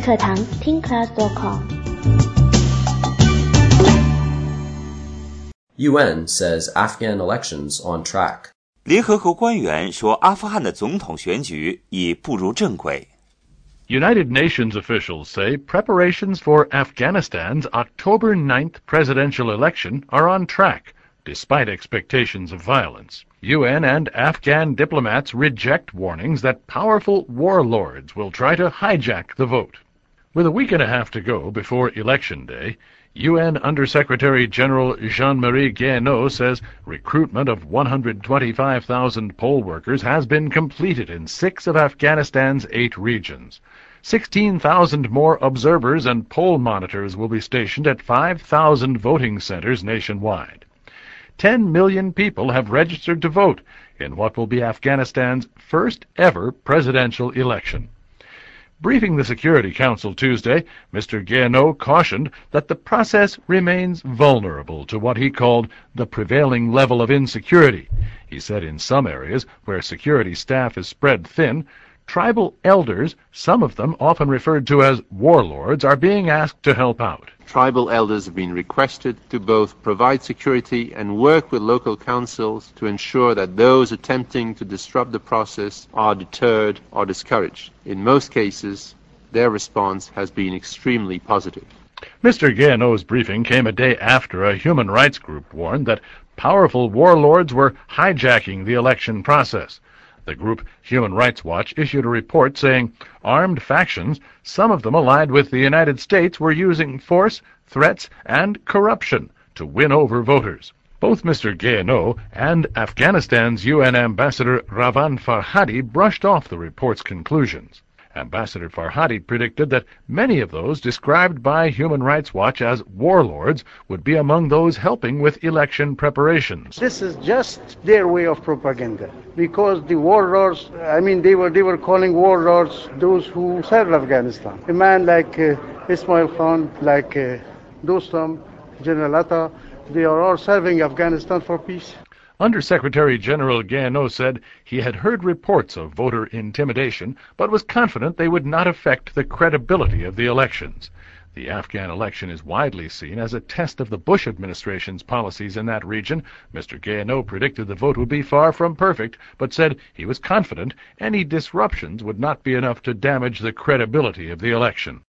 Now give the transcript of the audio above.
课堂听 class.com。 UN says Afghan elections on track. 联合国官员说，阿富汗的总统选举已步入正轨。 United Nations officials say preparations for Afghanistan's October 9th presidential election are on track, despite expectations of violence. UN and Afghan diplomats reject warnings that powerful warlords will try to hijack the vote. With a week and a half to go before Election Day, UN Under-Secretary-General Jean-Marie Guéhenno says recruitment of 125,000 poll workers has been completed in 6 of Afghanistan's 8 regions. 16,000 more observers and poll monitors will be stationed at 5,000 voting centers nationwide. 10 million people have registered to vote in what will be Afghanistan's first ever presidential election. Briefing the Security Council Tuesday, Mr. Guéhenno cautioned that the process remains vulnerable to what he called the prevailing level of insecurity. He said in some areas where security staff is spread thin, tribal elders, some of them often referred to as warlords, are being asked to help out. Tribal elders have been requested to both provide security and work with local councils to ensure that those attempting to disrupt the process are deterred or discouraged. In most cases, their response has been extremely positive. Mr. Guéhenno's briefing came a day after a human rights group warned that powerful warlords were hijacking the election process. The group Human Rights Watch issued a report saying armed factions, some of them allied with the United States, were using force, threats, and corruption to win over voters. Both Mr. Guéhenno and Afghanistan's UN Ambassador Ravan Farhadi brushed off the report's conclusions. Ambassador Farhadi predicted that many of those described by Human Rights Watch as warlords would be among those helping with election preparations. This is just their way of propaganda, because the warlords, they were calling warlords those who serve Afghanistan. A man like Ismail Khan, like Dostum, General Atta, they are all serving Afghanistan for peace. Under-Secretary General Guéhenno said he had heard reports of voter intimidation, but was confident they would not affect the credibility of the elections. The Afghan election is widely seen as a test of the Bush administration's policies in that region. Mr. Guéhenno predicted the vote would be far from perfect, but said he was confident any disruptions would not be enough to damage the credibility of the election.